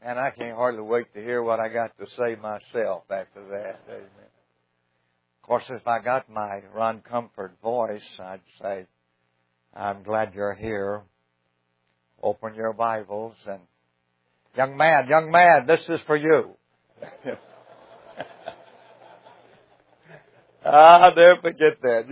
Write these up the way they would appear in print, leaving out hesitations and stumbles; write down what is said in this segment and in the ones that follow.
And I can't hardly wait to hear what I got to say myself after that. Amen. Of course, if I got my Ron Comfort voice, I'd say, I'm glad you're here. Open your Bibles and, young man, this is for you. I'll never forget that.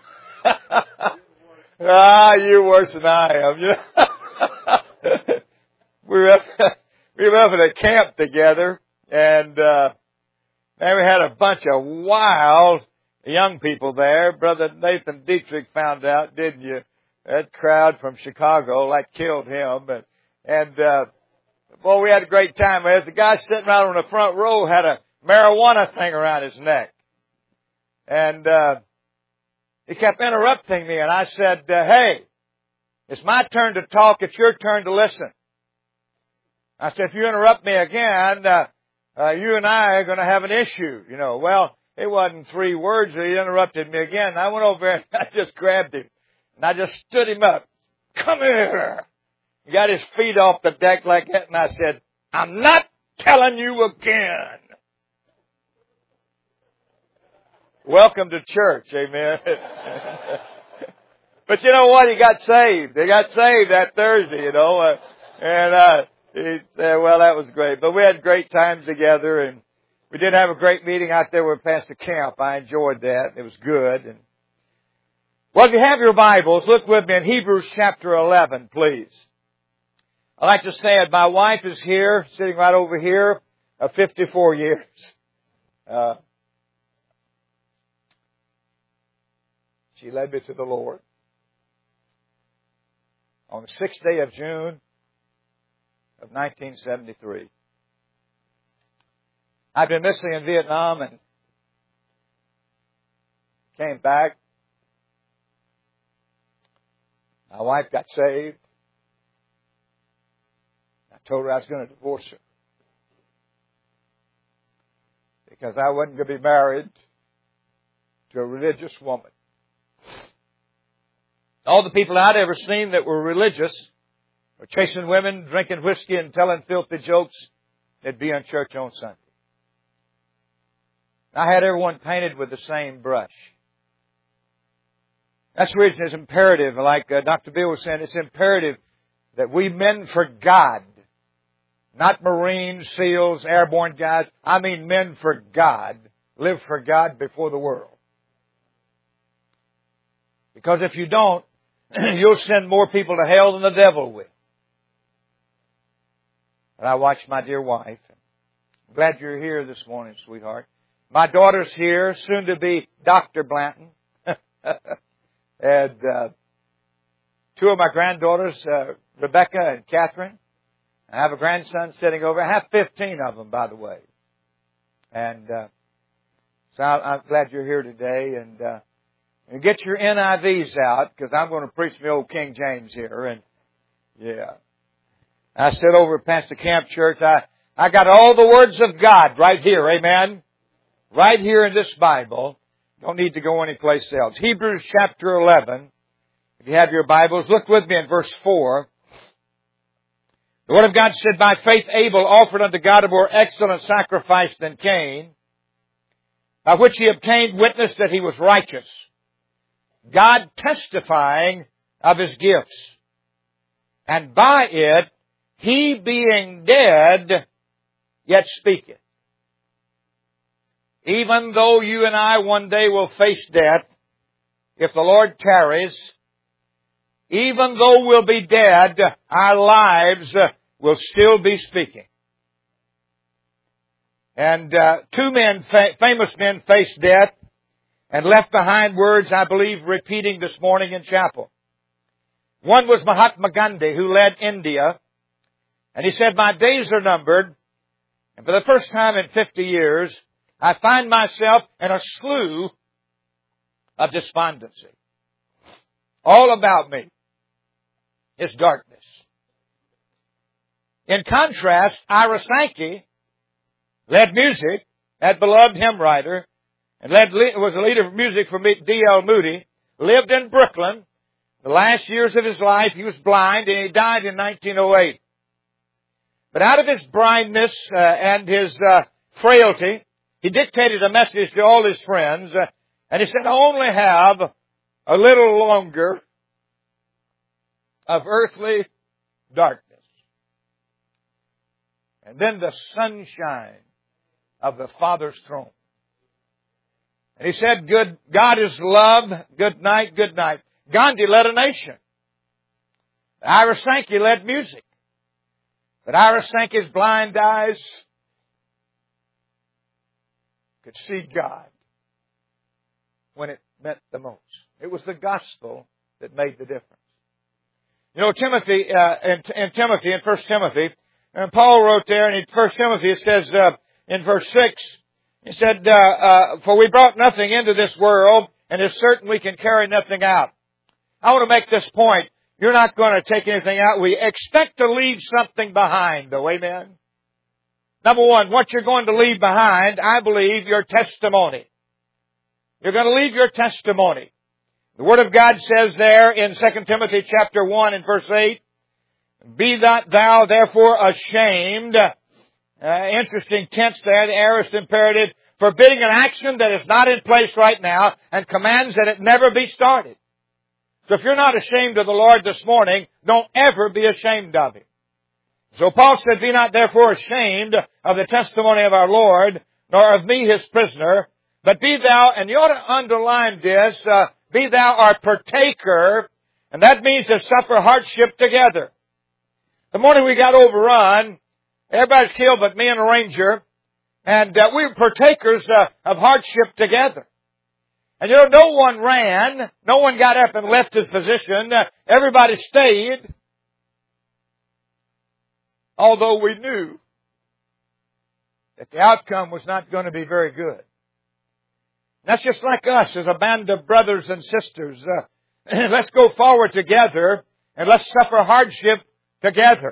You're worse than I am. We were up at a camp together, and man, we had a bunch of wild young people there. Brother Nathan Dietrich found out, didn't you? That crowd from Chicago, that killed him. Boy, we had a great time. As the guy sitting right on the front row had a marijuana thing around his neck. And he kept interrupting me, and I said, hey, it's my turn to talk, it's your turn to listen. I said, if you interrupt me again, you and I are going to have an issue, you know. Well, it wasn't 3 words, he interrupted me again. And I went over there and I just grabbed him. And I just stood him up. Come here. He got his feet off the deck like that, and I said, I'm not telling you again. Welcome to church, amen. But you know what? He got saved. They got saved that Thursday, you know. He said, well, that was great. But we had great times together, and we did have a great meeting out there with Pastor Camp. I enjoyed that. It was good. And well, if you have your Bibles, look with me in Hebrews chapter 11, please. I'd like to say it. My wife is here, sitting right over here, 54 years. She led me to the Lord on the 6th day of June of 1973. I've been missing in Vietnam and came back. My wife got saved. I told her I was going to divorce her because I wasn't going to be married to a religious woman. All the people I'd ever seen that were religious were chasing women, drinking whiskey, and telling filthy jokes. They'd be in church on Sunday. I had everyone painted with the same brush. That's the reason it's imperative, like Dr. Bill was saying, it's imperative that we men for God, not Marines, SEALs, airborne guys, I mean men for God, live for God before the world. Because if you don't, you'll send more people to hell than the devil will. And I watched my dear wife. I'm glad you're here this morning, sweetheart. My daughter's here, soon to be Dr. Blanton. And 2 of my granddaughters, Rebecca and Catherine. I have a grandson sitting over. I have 15 of them, by the way. And so I'm glad you're here today. And get your NIVs out, because I'm going to preach the old King James here. And yeah, I sit over at Pastor Camp Church. I got all the words of God right here. Amen. Right here in this Bible. Don't need to go anyplace else. Hebrews chapter 11. If you have your Bibles, look with me in verse 4. The Word of God said, by faith Abel offered unto God a more excellent sacrifice than Cain, by which he obtained witness that he was righteous, God testifying of his gifts. And by it, he being dead, yet speaketh. Even though you and I one day will face death, if the Lord tarries, even though we'll be dead, our lives will still be speaking. And 2 men, famous men, faced death and left behind words, I believe, repeating this morning in chapel. One was Mahatma Gandhi, who led India. And he said, my days are numbered. And for the first time in 50 years, I find myself in a slough of despondency. All about me is darkness. In contrast, Ira Sankey led music, that beloved hymn writer, and was a leader of music for D.L. Moody, lived in Brooklyn. The last years of his life, he was blind, and he died in 1908. But out of his blindness and his frailty, he dictated a message to all his friends. And he said, I only have a little longer of earthly darkness. And then the sunshine of the Father's throne. And he said, God is love. Good night, good night. Gandhi led a nation. Ira Sankey led music. But Ira Sankey's blind eyes could see God when it meant the most. It was the gospel that made the difference. You know, Timothy, in 1 Timothy, and Paul wrote there in 1 Timothy, it says in verse 6, he said, for we brought nothing into this world, and it's certain we can carry nothing out. I want to make this point. You're not going to take anything out. We expect to leave something behind, though. Amen? Number one, what you're going to leave behind, I believe, your testimony. You're going to leave your testimony. The Word of God says there in 2 Timothy chapter 1 and verse 8, be not thou therefore ashamed. Interesting tense there, the aorist imperative, forbidding an action that is not in place right now and commands that it never be started. So if you're not ashamed of the Lord this morning, don't ever be ashamed of Him. So Paul said, be not therefore ashamed of the testimony of our Lord, nor of me his prisoner, but be thou, and you ought to underline this, be thou our partaker, and that means to suffer hardship together. The morning we got overrun, everybody's killed but me and a ranger, and we were partakers of hardship together. And you know, no one ran, no one got up and left his position, everybody stayed, although we knew that the outcome was not going to be very good. That's just like us as a band of brothers and sisters. Let's go forward together and let's suffer hardship together.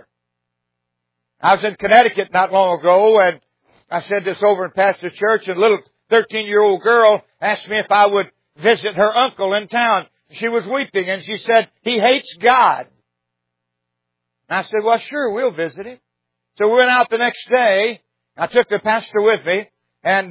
I was in Connecticut not long ago, and I said this over in Pastor Church, and a little 13-year-old girl asked me if I would visit her uncle in town. She was weeping, and she said, he hates God. And I said, well, sure, we'll visit him. So we went out the next day. I took the pastor with me, and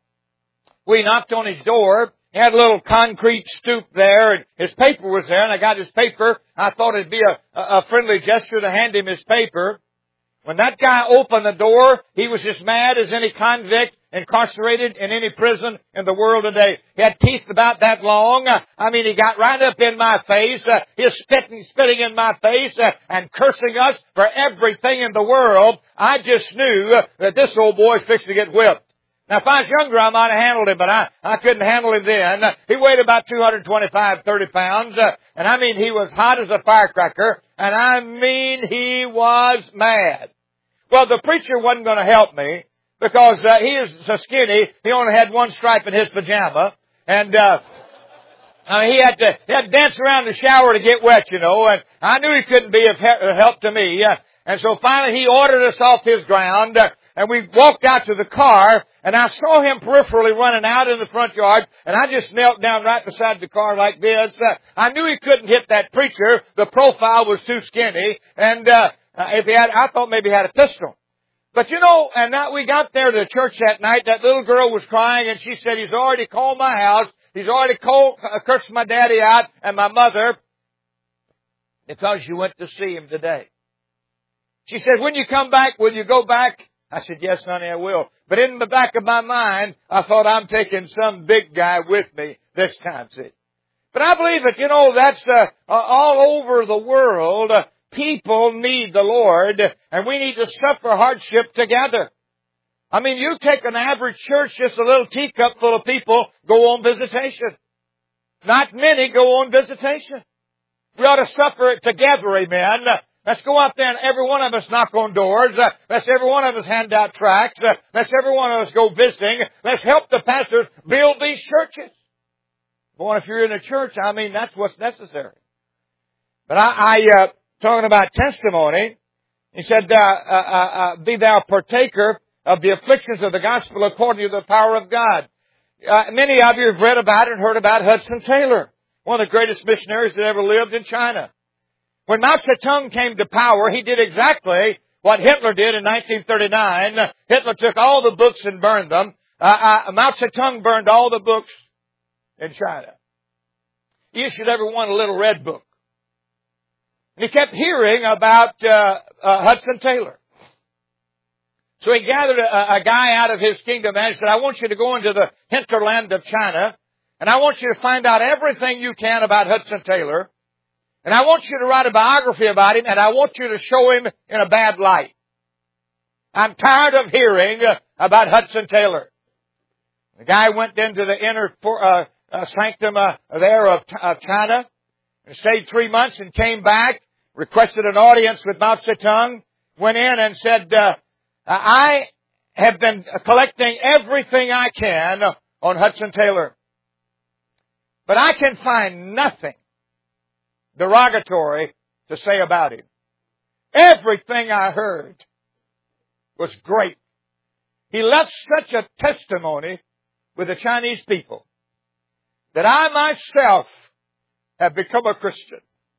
we knocked on his door. He had a little concrete stoop there, and his paper was there, and I got his paper. I thought it'd be a friendly gesture to hand him his paper. When that guy opened the door, he was as mad as any convict incarcerated in any prison in the world today. He had teeth about that long. He got right up in my face. He was spitting in my face and cursing us for everything in the world. I just knew that this old boy's fixing to get whipped. Now, if I was younger, I might have handled him, but I couldn't handle him then. He weighed about 225, 30 pounds. He was hot as a firecracker. And he was mad. Well, the preacher wasn't going to help me because he is so skinny. He only had one stripe in his pajama. And he had to dance around the shower to get wet, you know. And I knew he couldn't be of help to me. And so finally he ordered us off his ground. And we walked out to the car, and I saw him peripherally running out in the front yard, and I just knelt down right beside the car like this. I knew he couldn't hit that preacher. The profile was too skinny, and I thought maybe he had a pistol. But you know, we got there to the church that night. That little girl was crying, and she said, he's already called my house. He's already cursed my daddy out and my mother because you went to see him today. She said, when you come back, will you go back? I said, yes, honey, I will. But in the back of my mind, I thought I'm taking some big guy with me this time, see. But I believe that, you know, that's all over the world. People need the Lord, and we need to suffer hardship together. You take an average church, just a little teacup full of people go on visitation. Not many go on visitation. We ought to suffer it together, amen. Let's go out there and every one of us knock on doors. Let's every one of us hand out tracts. Let's every one of us go visiting. Let's help the pastors build these churches. Boy, if you're in a church, that's what's necessary. But talking about testimony, he said, be thou partaker of the afflictions of the gospel according to the power of God. Many of you have read about and heard about Hudson Taylor, one of the greatest missionaries that ever lived in China. When Mao Zedong came to power, he did exactly what Hitler did in 1939. Hitler took all the books and burned them. Mao Zedong burned all the books in China. He issued everyone a little red book. And he kept hearing about Hudson Taylor. So he gathered a guy out of his kingdom and said, I want you to go into the hinterland of China, and I want you to find out everything you can about Hudson Taylor, and I want you to write a biography about him, and I want you to show him in a bad light. I'm tired of hearing about Hudson Taylor. The guy went into the inner sanctum there of China and stayed 3 months and came back, requested an audience with Mao Zedong, went in and said, I have been collecting everything I can on Hudson Taylor, but I can find nothing derogatory to say about him. Everything I heard was great. He left such a testimony with the Chinese people that I myself have become a Christian.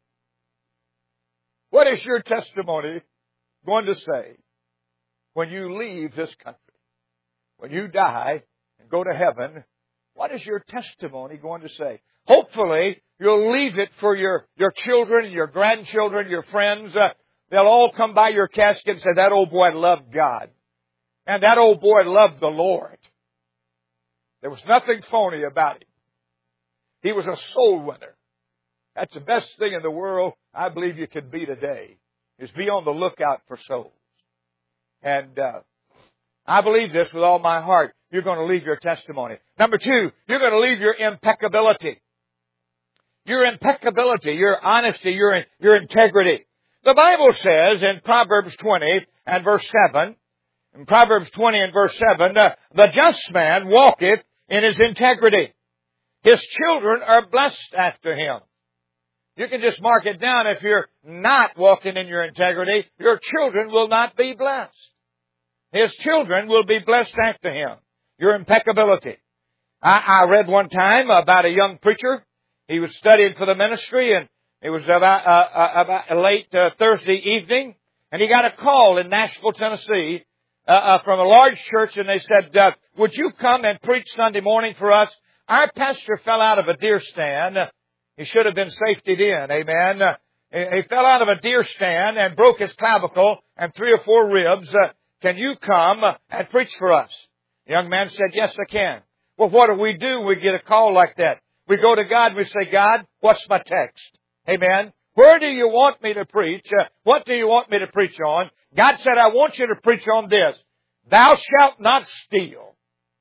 What is your testimony going to say when you leave this country? When you die and go to heaven, what is your testimony going to say? Hopefully, you'll leave it for your children, your grandchildren, your friends. They'll all come by your casket and say, that old boy loved God. And that old boy loved the Lord. There was nothing phony about him. He was a soul winner. That's the best thing in the world I believe you can be today, is be on the lookout for souls. And I believe this with all my heart. You're going to leave your testimony. Number 2, you're going to leave your impeccability. Your impeccability, your honesty, your integrity. The Bible says in Proverbs 20 and verse 7, in Proverbs 20 and verse 7, the just man walketh in his integrity. His children are blessed after him. You can just mark it down. If you're not walking in your integrity, your children will not be blessed. His children will be blessed after him. Your impeccability. I read one time about a young preacher. He was studying for the ministry, and it was about late Thursday evening, and he got a call in Nashville, Tennessee, from a large church, and they said, would you come and preach Sunday morning for us? Our pastor fell out of a deer stand. He should have been safetied in, amen. He fell out of a deer stand and broke his clavicle and 3 or 4 ribs. Can you come and preach for us? The young man said, yes, I can. Well, what do? We get a call like that. We go to God and we say, God, what's my text? Amen. Where do you want me to preach? What do you want me to preach on? God said, I want you to preach on this. Thou shalt not steal.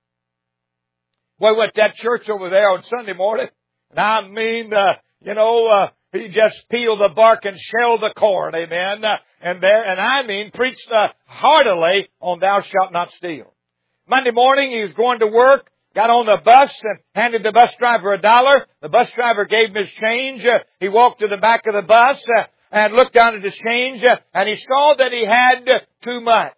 Boy, went that church over there on Sunday morning. And I mean, he just peeled the bark and shelled the corn. Amen. And preached heartily on thou shalt not steal. Monday morning, he was going to work. Got on the bus and handed the bus driver $1. The bus driver gave him his change. He walked to the back of the bus and looked down at his change, and he saw that he had too much.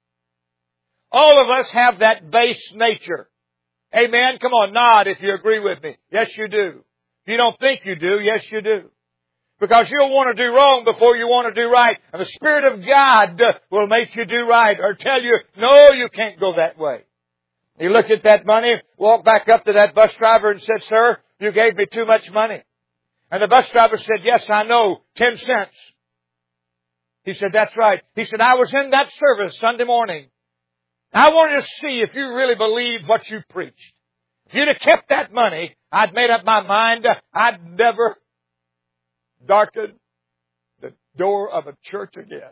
All of us have that base nature. Amen. Come on, nod if you agree with me. Yes, you do. If you don't think you do, yes, you do. Because you'll want to do wrong before you want to do right. And the Spirit of God will make you do right or tell you, no, you can't go that way. He looked at that money, walked back up to that bus driver and said, sir, you gave me too much money. And the bus driver said, yes, I know, 10 cents. He said, that's right. He said, I was in that service Sunday morning. I wanted to see if you really believed what you preached. If you'd have kept that money, I'd made up my mind I'd never darken the door of a church again.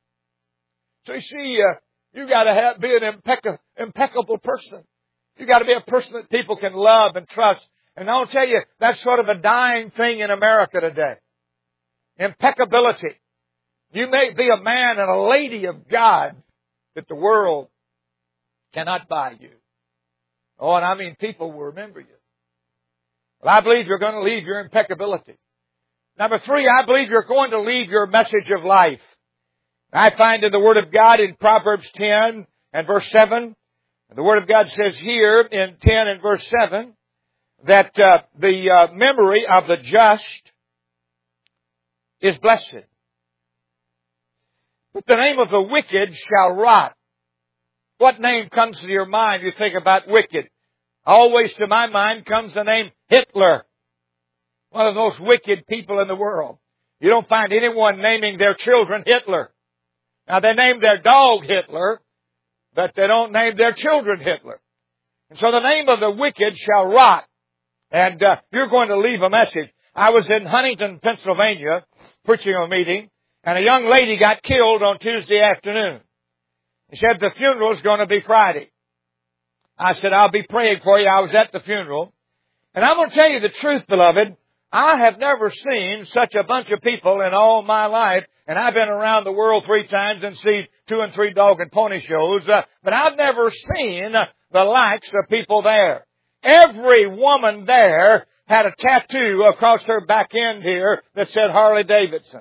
So you see, you got to be an impeccable person. You got to be a person that people can love and trust. And I'll tell you, that's sort of a dying thing in America today. Impeccability. You may be a man and a lady of God that the world cannot buy you. Oh, and I mean people will remember you. Well, I believe you're going to leave your impeccability. Number 3, I believe you're going to leave your message of life. I find in the Word of God in Proverbs 10 and verse 7, the Word of God says here in 10 and verse 7, that the memory of the just is blessed. But the name of the wicked shall rot. What name comes to your mind? You think about wicked. Always to my mind comes the name Hitler. One of the most wicked people in the world. You don't find anyone naming their children Hitler. Now they name their dog Hitler, but they don't name their children Hitler. And so the name of the wicked shall rot. And you're going to leave a message. I was in Huntington, Pennsylvania, preaching a meeting, and a young lady got killed on Tuesday afternoon. She said the funeral is going to be Friday. I said, I'll be praying for you. I was at the funeral. And I'm going to tell you the truth, beloved. I have never seen such a bunch of people in all my life, and I've been around the world 3 times and seen 2 and 3 dog and pony shows, but I've never seen the likes of people there. Every woman there had a tattoo across her back end here that said Harley Davidson.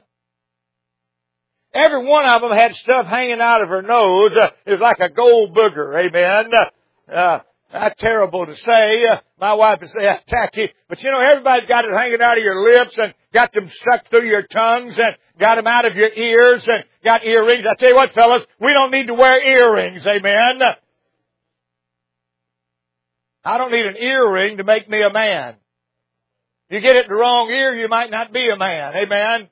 Every one of them had stuff hanging out of her nose. It was like a gold booger. Amen. That's terrible to say. My wife would say that's tacky. But you know, everybody's got it hanging out of your lips and got them stuck through your tongues and got them out of your ears and got earrings. I tell you what, fellas, we don't need to wear earrings. Amen. I don't need an earring to make me a man. You get it in the wrong ear, you might not be a man. Amen.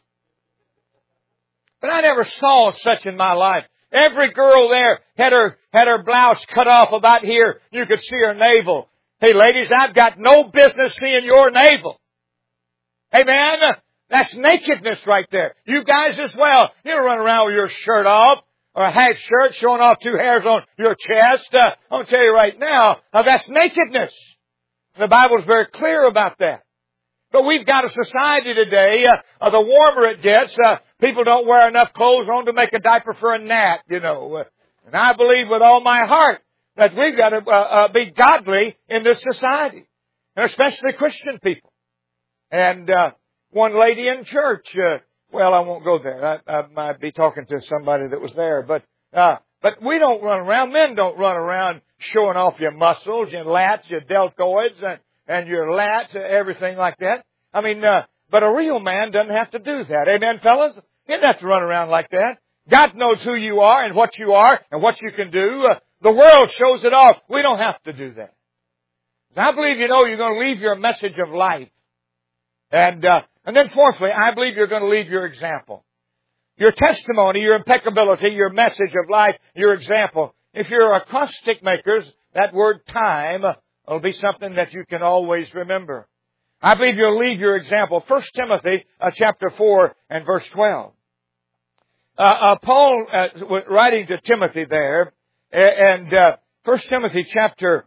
But I never saw such in my life. Every girl there had her blouse cut off about here. You could see her navel. Hey ladies, I've got no business seeing your navel. Amen. That's nakedness right there. You guys as well. You don't run around with your shirt off or a half shirt showing off 2 hairs on your chest. I'm going to tell you right now, that's nakedness. The Bible's very clear about that. But we've got a society today, the warmer it gets, people don't wear enough clothes on to make a diaper for a gnat, you know. And I believe with all my heart that we've got to be godly in this society, and especially Christian people. And one lady in church, well, I won't go there. I might be talking to somebody that was there, but we don't run around. Men don't run around showing off your muscles, your lats, your deltoids, and your lats, everything like that. I mean, but a real man doesn't have to do that. Amen, fellas? He doesn't have to run around like that. God knows who you are and what you can do. The world shows it off. We don't have to do that. I believe, you know, you're going to leave your message of life. And then fourthly, I believe you're going to leave your example. Your testimony, your impeccability, your message of life, your example. If you're acrostic makers, that word time will be something that you can always remember. I believe you'll leave your example. 1 Timothy chapter 4 and verse 12. Paul writing to Timothy there, and 1 Timothy chapter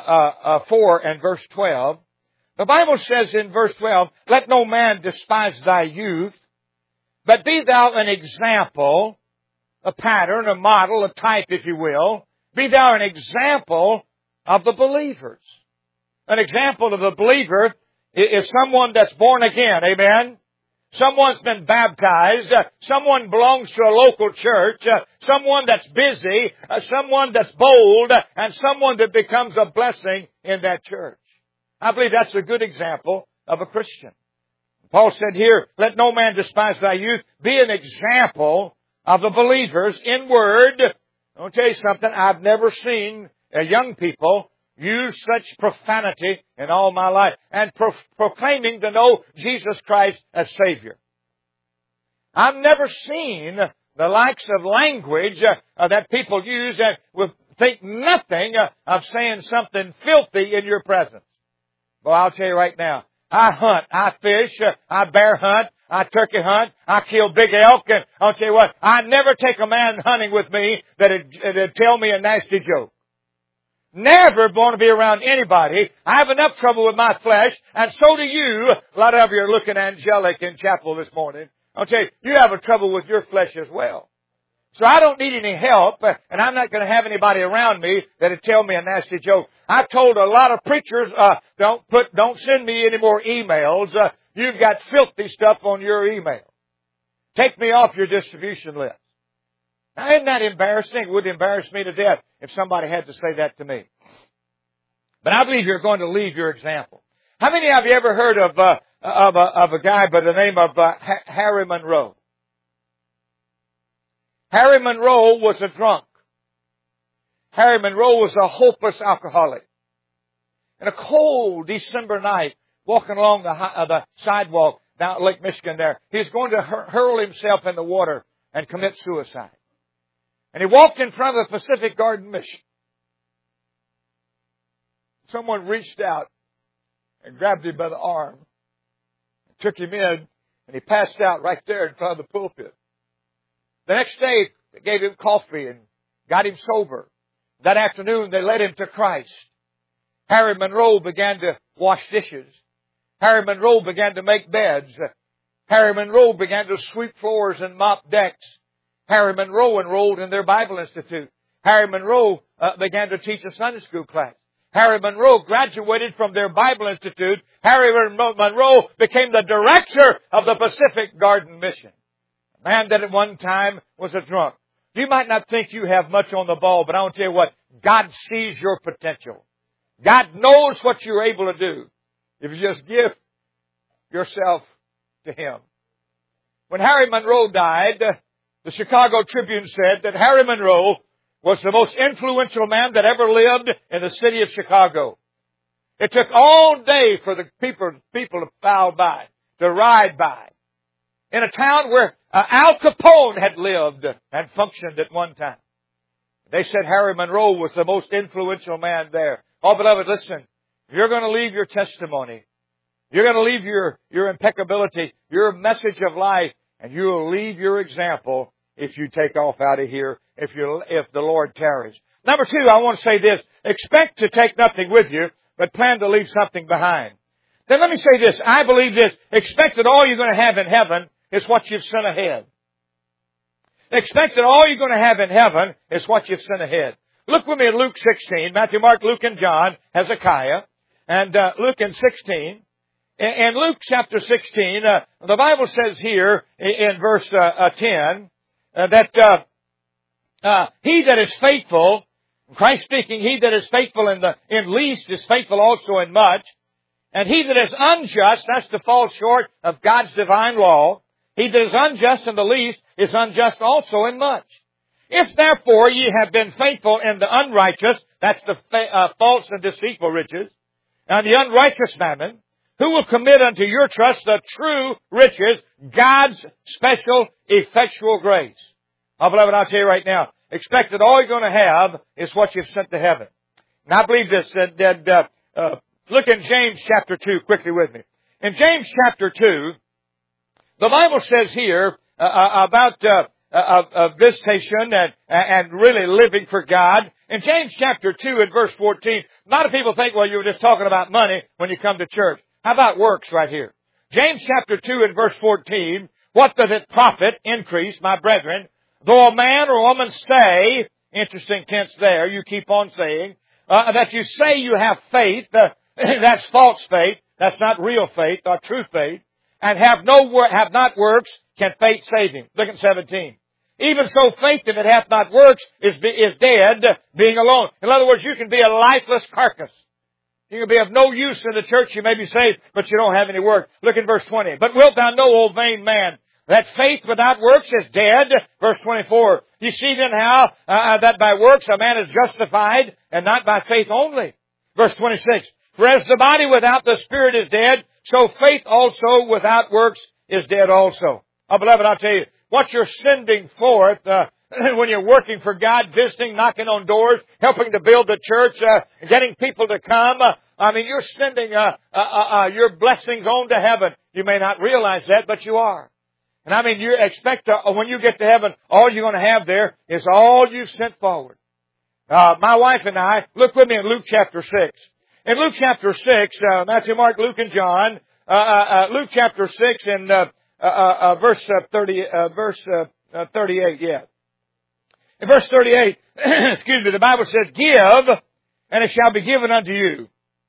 4 and verse 12, the Bible says in verse 12, let no man despise thy youth, but be thou an example, a pattern, a model, a type, if you will. Be thou an example of the believers. An example of the believer is someone that's born again, amen? Someone's been baptized, someone belongs to a local church, someone that's busy, someone that's bold, and someone that becomes a blessing in that church. I believe that's a good example of a Christian. Paul said here, let no man despise thy youth, be an example of the believers in word. I'll tell you something, I've never seen young people use such profanity in all my life, and proclaiming to know Jesus Christ as Savior. I've never seen the likes of language that people use and will think nothing of saying something filthy in your presence. Well, I'll tell you right now, I hunt, I fish, I bear hunt, I turkey hunt, I kill big elk, and I'll tell you what, I never take a man hunting with me that'd tell me a nasty joke. Never want to be around anybody. I have enough trouble with my flesh, and so do you. A lot of you are looking angelic in chapel this morning. I'll tell you, you have a trouble with your flesh as well. So I don't need any help, and I'm not going to have anybody around me that'll tell me a nasty joke. I've told a lot of preachers, don't send me any more emails. You've got filthy stuff on your email. Take me off your distribution list. Now, isn't that embarrassing? It would embarrass me to death if somebody had to say that to me. But I believe you're going to leave your example. How many of you ever heard of a guy by the name of Harry Monroe? Harry Monroe was a drunk. Harry Monroe was a hopeless alcoholic. In a cold December night, walking along the sidewalk down at Lake Michigan there, he was going to hurl himself in the water and commit suicide. And he walked in front of the Pacific Garden Mission. Someone reached out and grabbed him by the arm, took him in, and he passed out right there in front of the pulpit. The next day, they gave him coffee and got him sober. That afternoon, they led him to Christ. Harry Monroe began to wash dishes. Harry Monroe began to make beds. Harry Monroe began to sweep floors and mop decks. Harry Monroe enrolled in their Bible Institute. Harry Monroe began to teach a Sunday school class. Harry Monroe graduated from their Bible Institute. Harry Monroe became the director of the Pacific Garden Mission. A man that at one time was a drunk. You might not think you have much on the ball, but I want to tell you what, God sees your potential. God knows what you're able to do if you just give yourself to Him. When Harry Monroe died, the Chicago Tribune said that Harry Monroe was the most influential man that ever lived in the city of Chicago. It took all day for the people to file by, to ride by. In a town where Al Capone had lived and functioned at one time. They said Harry Monroe was the most influential man there. Oh, beloved, listen. You're going to leave your testimony. You're going to leave your impeccability, your message of life, and you'll leave your example if you take off out of here, if the Lord tarries. Number two, I want to say this. Expect to take nothing with you, but plan to leave something behind. Then let me say this. I believe this. Expect that all you're going to have in heaven is what you've sent ahead. Expect that all you're going to have in heaven is what you've sent ahead. Look with me at Luke 16. Matthew, Mark, Luke, and John, Hezekiah. And Luke in 16. In Luke chapter 16, the Bible says here in verse 10 that he that is faithful, Christ speaking, he that is faithful in least is faithful also in much. And he that is unjust, that's to fall short of God's divine law. He that is unjust in the least is unjust also in much. If therefore ye have been faithful in the unrighteous, that's the false and deceitful riches, and the unrighteous mammon, who will commit unto your trust the true riches, God's special effectual grace? Oh, beloved, I'll tell you right now, expect that all you're going to have is what you've sent to heaven. And I believe this, look in James chapter 2 quickly with me. In James chapter 2, the Bible says here about visitation and really living for God. In James chapter 2 and verse 14, a lot of people think, well, you were just talking about money when you come to church. How about works right here? James chapter 2 and verse 14, what doth it profit, increase, my brethren, though a man or woman say, interesting tense there, you keep on saying, that you say you have faith, that's false faith, that's not real faith or true faith, and have not works, can faith save him? Look at 17. Even so, faith, if it hath not works, is dead, being alone. In other words, you can be a lifeless carcass. You can be of no use in the church. You may be saved, but you don't have any work. Look in verse 20. But wilt thou know, O vain man, that faith without works is dead? Verse 24. You see then how that by works a man is justified, and not by faith only. Verse 26. For as the body without the spirit is dead, so faith also without works is dead also. Oh, beloved, I'll tell you, what you're sending forth when you're working for God, visiting, knocking on doors, helping to build the church, getting people to come, you're sending your blessings on to heaven. You may not realize that, but you are. And you expect when you get to heaven, all you're going to have there is all you've sent forward. My wife and I, look with me in Luke chapter 6. In Luke chapter 6, Matthew, Mark, Luke, and John, Luke chapter 6 and verse 38, yeah. In verse 38, excuse me, the Bible says, give, and it shall be given unto you.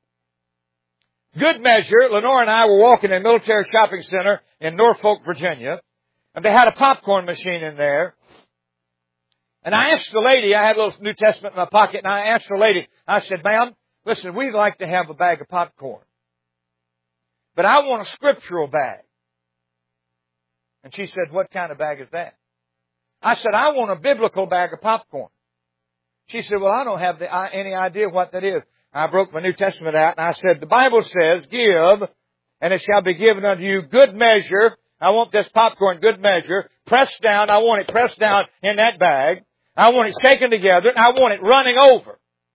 Good measure. Lenore and I were walking in a military shopping center in Norfolk, Virginia, and they had a popcorn machine in there. And I asked the lady, I had a little New Testament in my pocket, and I asked the lady, I said, ma'am, listen, we'd like to have a bag of popcorn, but I want a scriptural bag. And she said, what kind of bag is that? I said, I want a biblical bag of popcorn. She said, well, I don't have any idea what that is. I broke my New Testament out and I said, the Bible says, give, and it shall be given unto you good measure. I want this popcorn good measure. Pressed down. I want it pressed down in that bag. I want it shaken together and I want it running over.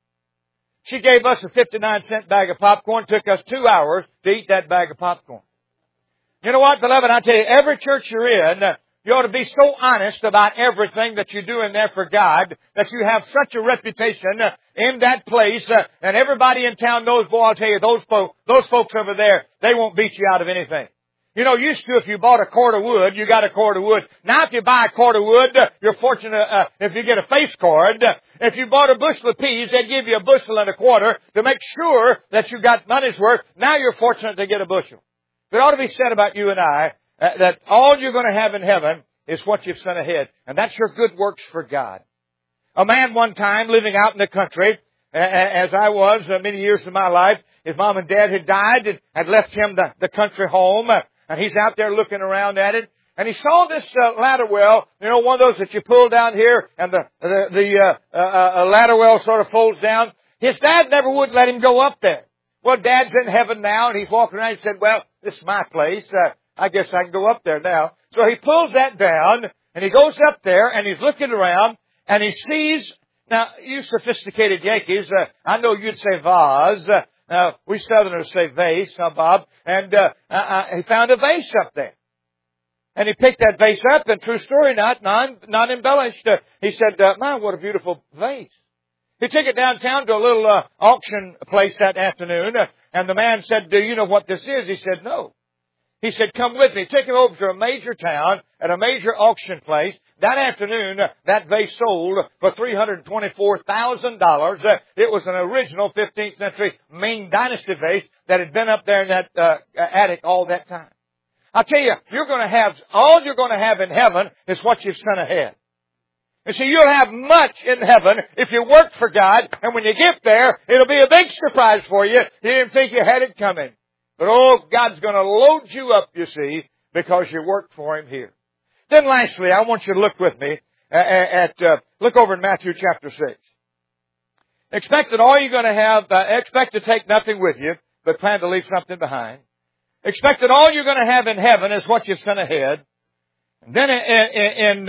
She gave us a 59-cent bag of popcorn. It took us 2 hours to eat that bag of popcorn. You know what, beloved? I tell you, every church you're in, you ought to be so honest about everything that you do in there for God that you have such a reputation in that place, and everybody in town knows, boy, I'll tell you, those folks over there, they won't beat you out of anything. You know, used to, if you bought a cord of wood, you got a cord of wood. Now if you buy a cord of wood, you're fortunate if you get a face cord. If you bought a bushel of peas, they'd give you a bushel and a quarter to make sure that you got money's worth. Now you're fortunate to get a bushel. It ought to be said about you and I that all you're going to have in heaven is what you've sent ahead. And that's your good works for God. A man one time living out in the country, as I was many years of my life, his mom and dad had died and had left him the country home. And he's out there looking around at it. And he saw this ladder well, you know, one of those that you pull down here and the ladder well sort of folds down. His dad never would let him go up there. Well, Dad's in heaven now, and he's walking around. He said, well, this is my place. I guess I can go up there now. So he pulls that down, and he goes up there, and he's looking around, and he sees, now, you sophisticated Yankees, I know you'd say vase. We Southerners say vase, huh, Bob? And he found a vase up there. And he picked that vase up, and true story, not embellished. He said, my, what a beautiful vase. He took it downtown to a little auction place that afternoon, and the man said, do you know what this is? He said, no. He said, come with me. Took him over to a major town at a major auction place. That afternoon, that vase sold for $324,000. It was an original 15th century Ming Dynasty vase that had been up there in that attic all that time. I'll tell you, all you're going to have in heaven is what you've sent ahead. And see, you'll have much in heaven if you work for God, and when you get there, it'll be a big surprise for you. You didn't think you had it coming. But God's going to load you up, you see, because you worked for Him here. Then lastly, I want you to look with me look over in Matthew chapter 6. Expect that all you're going to have, expect to take nothing with you, but plan to leave something behind. Expect that all you're going to have in heaven is what you've sent ahead. And then in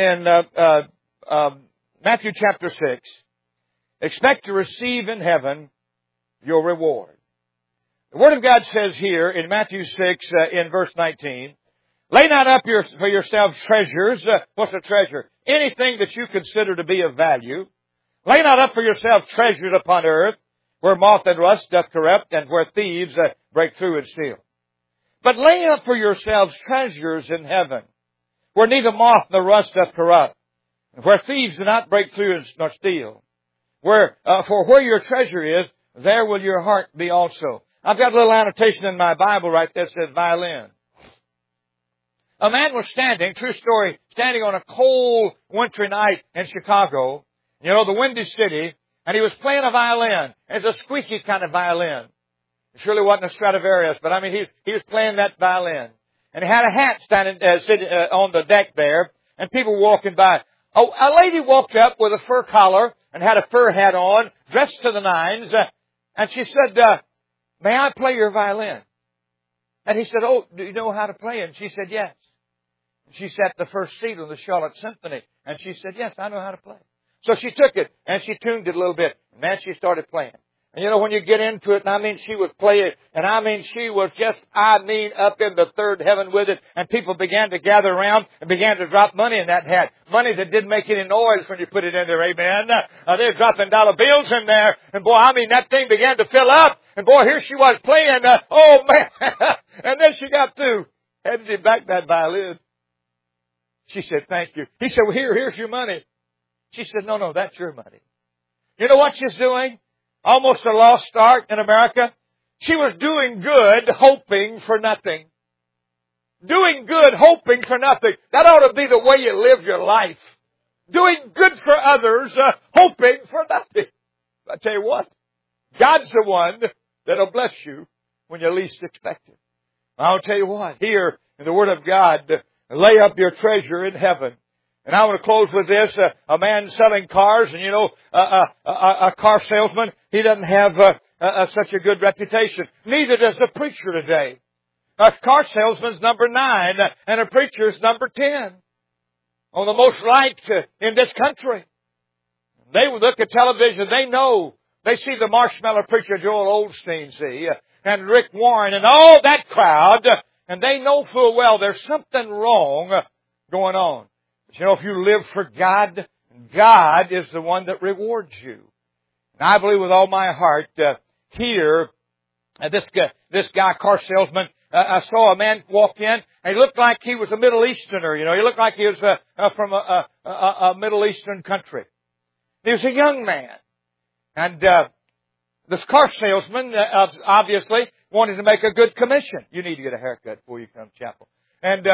Matthew chapter 6, expect to receive in heaven your reward. The Word of God says here in Matthew 6 in verse 19, lay not up for yourselves treasures. What's a treasure? Anything that you consider to be of value. Lay not up for yourselves treasures upon earth, where moth and rust doth corrupt, and where thieves break through and steal. But lay up for yourselves treasures in heaven, where neither moth nor rust doth corrupt, and where thieves do not break through nor steal. For where your treasure is, there will your heart be also. I've got a little annotation in my Bible right there that says violin. A man was standing on a cold wintry night in Chicago, you know, the Windy City, and he was playing a violin. It's a squeaky kind of violin. It surely wasn't a Stradivarius, but I mean, he was playing that violin. And he had a hat standing, sitting on the deck there, and people walking by. Oh, a lady walked up with a fur collar and had a fur hat on, dressed to the nines, and she said, may I play your violin? And he said, oh, do you know how to play? And she said, yes. She sat the first seat on the Charlotte Symphony, and she said, yes, I know how to play. So she took it, and she tuned it a little bit, and then she started playing. And you know, when you get into it, and I mean, she was playing, and I mean, she was just, up in the third heaven with it, and people began to gather around and began to drop money in that hat. Money that didn't make any noise when you put it in there, amen. They're dropping dollar bills in there, and boy, I mean, that thing began to fill up, and boy, here she was playing, oh man, and then she got through, handed him back that violin. She said, thank you. He said, well, here's your money. She said, no, that's your money. You know what she's doing? Almost a lost art in America. She was doing good, hoping for nothing. Doing good, hoping for nothing. That ought to be the way you live your life. Doing good for others, hoping for nothing. I tell you what, God's the one that'll bless you when you least expect it. I'll tell you what, here in the Word of God, lay up your treasure in heaven. And I want to close with this. A man selling cars, and a car salesman, he doesn't have such a good reputation. Neither does the preacher today. A car salesman's number 9, and a preacher's number 10 on the most liked in this country. They look at television, they see the marshmallow preacher Joel Osteen, and Rick Warren, and all that crowd, and they know full well there's something wrong going on. But if you live for God, God is the one that rewards you. And I believe with all my heart, here, this guy, car salesman, I saw a man walk in, and he looked like he was a Middle Easterner, He looked like he was from a Middle Eastern country. He was a young man. And this car salesman, obviously, wanted to make a good commission. You need to get a haircut before you come to chapel. And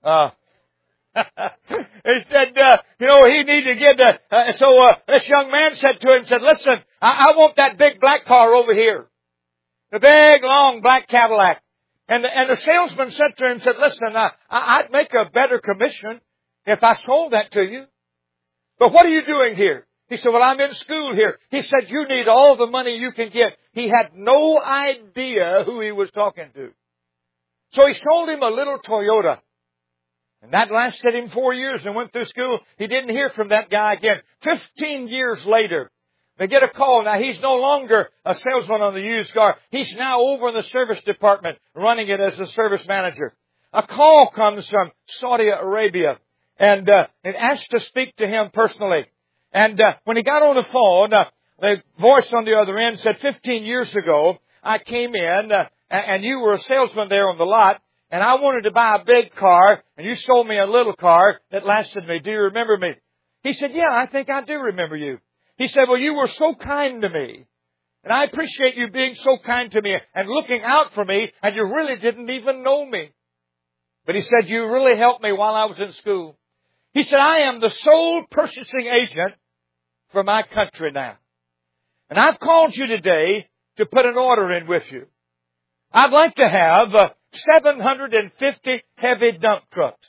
he said, he needed to get, so this young man said to him, listen, I want that big black car over here. The big, long black Cadillac. And the salesman said to him, listen, I'd make a better commission if I sold that to you. But what are you doing here? He said, well, I'm in school here. He said, you need all the money you can get. He had no idea who he was talking to. So he sold him a little Toyota. And that lasted him 4 years and went through school. He didn't hear from that guy again. 15 years later, they get a call. Now, he's no longer a salesman on the used car. He's now over in the service department, running it as a service manager. A call comes from Saudi Arabia, and asked to speak to him personally. And when he got on the phone, the voice on the other end said, 15 years ago, I came in, and you were a salesman there on the lot, and I wanted to buy a big car, and you sold me a little car that lasted me. Do you remember me? He said, yeah, I think I do remember you. He said, well, you were so kind to me. And I appreciate you being so kind to me and looking out for me, and you really didn't even know me. But he said, you really helped me while I was in school. He said, I am the sole purchasing agent for my country now. And I've called you today to put an order in with you. I'd like to have 750 heavy dump trucks.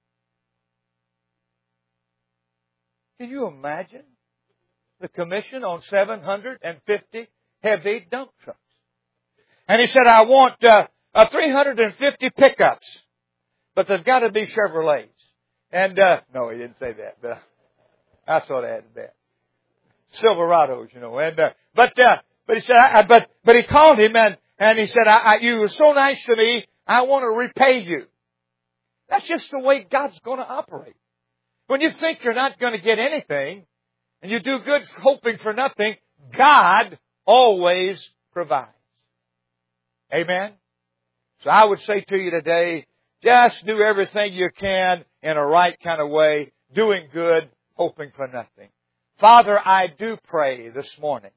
Can you imagine the commission on 750 heavy dump trucks? And he said, I want 350 pickups, but they've got to be Chevrolets. And no, he didn't say that, but I sort of added that. Silverados, And but he said, but he called him and he said, you were so nice to me, I want to repay you. That's just the way God's going to operate. When you think you're not going to get anything, and you do good hoping for nothing, God always provides. Amen? So I would say to you today, just do everything you can in a right kind of way, doing good, hoping for nothing. Father, I do pray this morning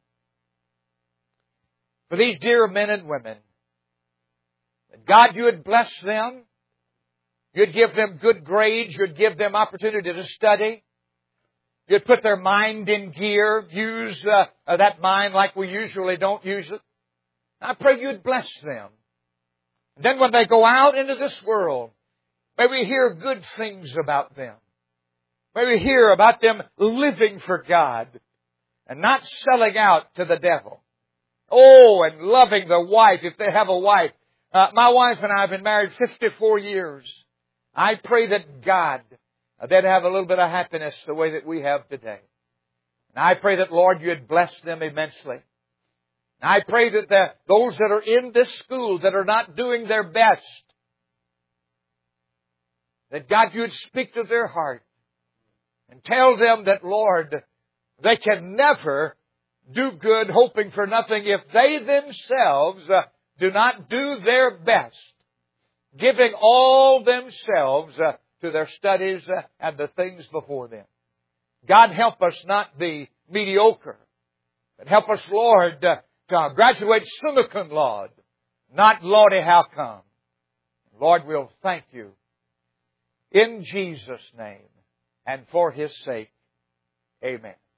for these dear men and women, that God, you would bless them. You'd give them good grades. You'd give them opportunity to study. You'd put their mind in gear. Use that mind like we usually don't use it. I pray you'd bless them. And then when they go out into this world, may we hear good things about them. May we hear about them living for God and not selling out to the devil. Oh, and loving the wife if they have a wife. My wife and I have been married 54 years. I pray that God, they'd have a little bit of happiness the way that we have today. And I pray that, Lord, you'd bless them immensely. And I pray that those that are in this school that are not doing their best, that God, you'd speak to their heart and tell them that, Lord, they can never do good hoping for nothing if they themselves do not do their best, giving all themselves to their studies and the things before them. God, help us not be mediocre, but help us, Lord, to graduate summa cum laude, not Lordy, how come? Lord, we'll thank you in Jesus' name and for His sake. Amen.